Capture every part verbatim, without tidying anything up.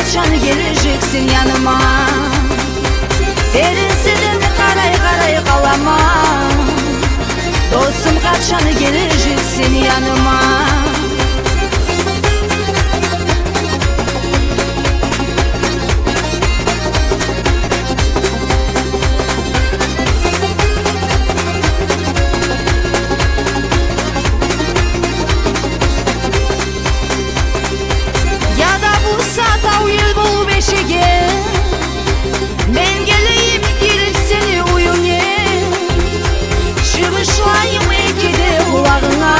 kaçan geleceksin yanıma. Teraziden karay karay kalamam. Dostum kaçan geleceksin yanıma. Ben geleyim girip seni uyun ye. Şımışlayım ekide kulağına.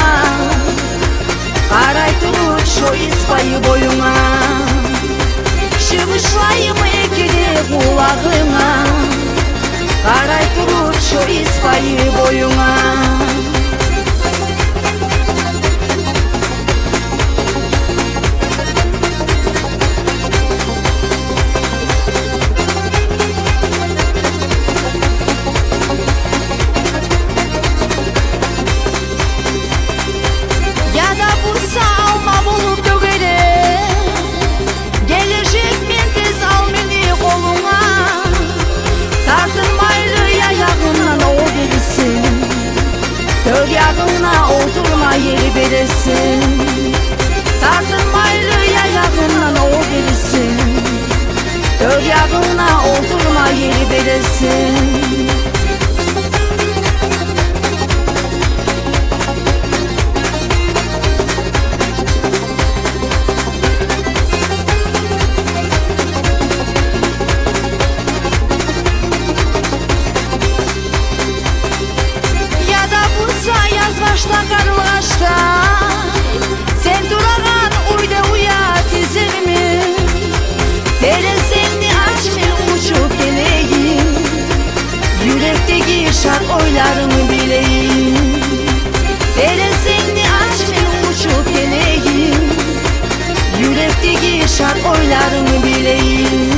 Karay turup şu ispayı boyuna. Şımışlayım ekide kulağına. Karay turup şu ispayı boyuna. Dört yağına oturma yeri verirsin. Tartılmaylı yayağından o verirsin. Dört yağına oturma yeri verirsin. Başta karlaşta sen durağan uyda uyat izlerimi. Terazini açmayı uçup geleyim. Yürekteki şark oylarımı bileyim. Terazini açmayı uçup geleyim. Yürekteki şark oylarımı bileyim.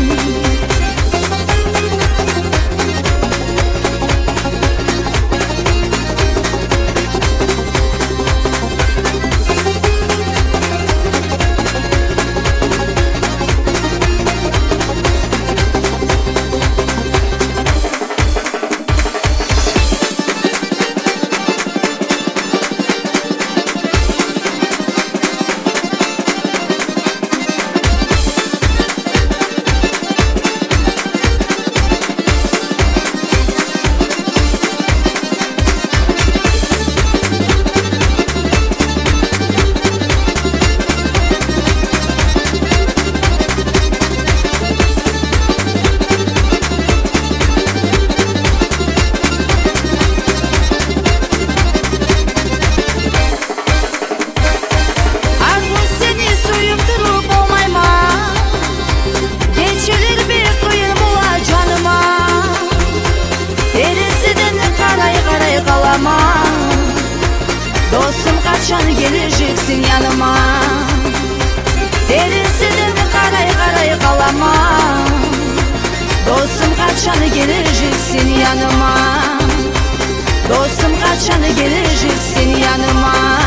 Dostum kaçan geleceksin yanıma. Teraziden karay karay kalamam. Dostum kaçan geleceksin yanıma. Dostum kaçan geleceksin yanıma.